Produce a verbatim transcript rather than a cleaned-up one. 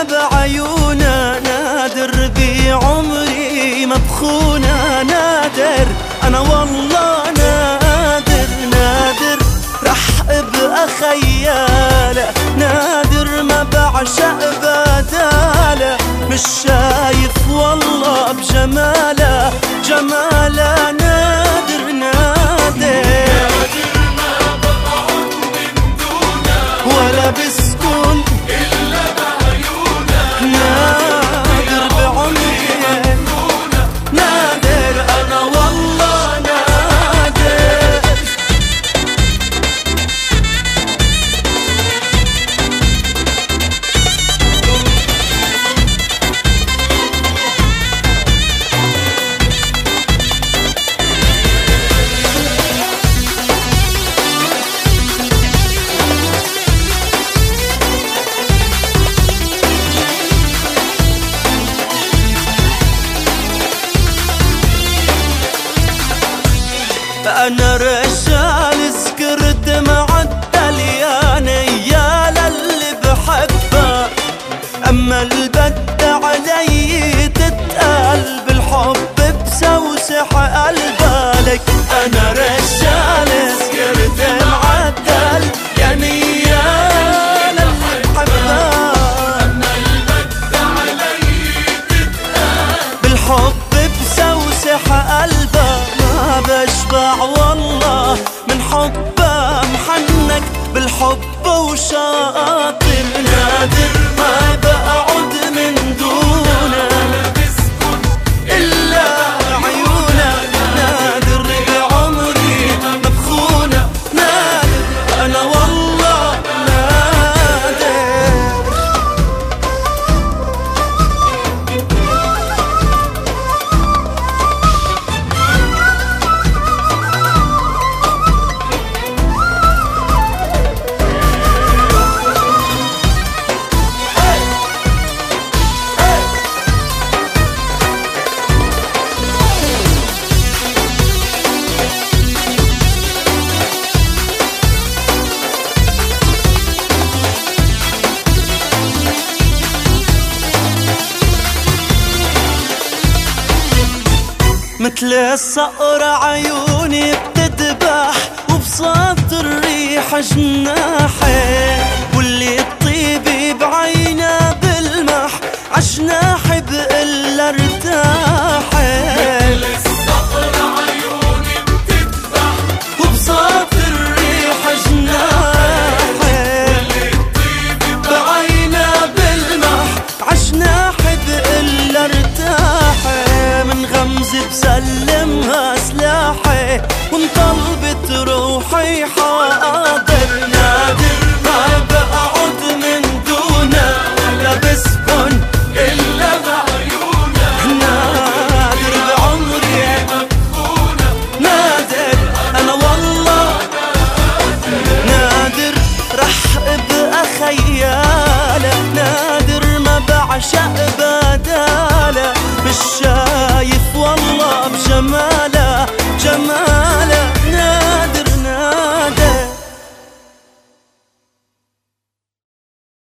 بعيونا، نادر بعمري ما بخونا، نادر أنا والله نادر، نادر رح ابقى خيالة، نادر ما بعشق بدالة، مش شايف والله بجمالة، جمالة نادر، نادر ما بقعد من دونها ولا بسكن إلا بعيونها، نادر بعمري نادر أنا والله نادر. أنا رجال سكرت معدل يا نيال اللي بحبها، أما البد علي تتقال بالحب بسوسح قلبها لك. أنا رجال سكرت معدل يا نيال اللي بحبها، أما البد علي تتقال بالحب بسوسح قلبها، ما بشبع والله من حبها، محنك بالحب وشاطر، نادر ما بقعد من دونها إلا عيونها، نادر بعمري مبخونة، نادر أنا والله نادر. مثل الصقر عيوني بتدبح، وبصوت الريح جناحي، واللي الطيب بعينا بلمح عجناح